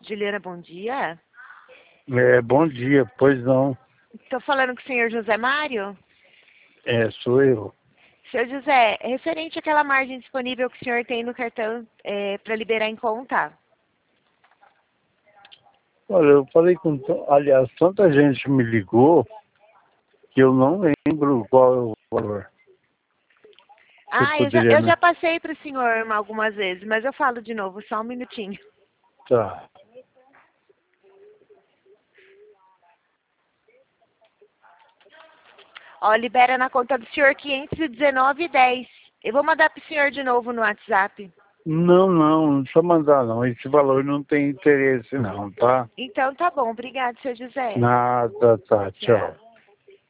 Juliana, bom dia. Bom dia, pois não. Estou falando com o senhor José Mário. Sou eu. Senhor José, referente àquela margem disponível que o senhor tem no cartão para liberar em conta. Olha, eu falei com... Aliás, tanta gente me ligou que eu não lembro qual é o valor. Eu já passei para o senhor algumas vezes, mas eu falo de novo, só um minutinho. Tá. Ó, libera na conta do senhor 519,10. Eu vou mandar para o senhor de novo no WhatsApp. Não precisa mandar não. Esse valor não tem interesse não, tá? Então tá bom, obrigado, senhor José. Nada, tá. Tchau.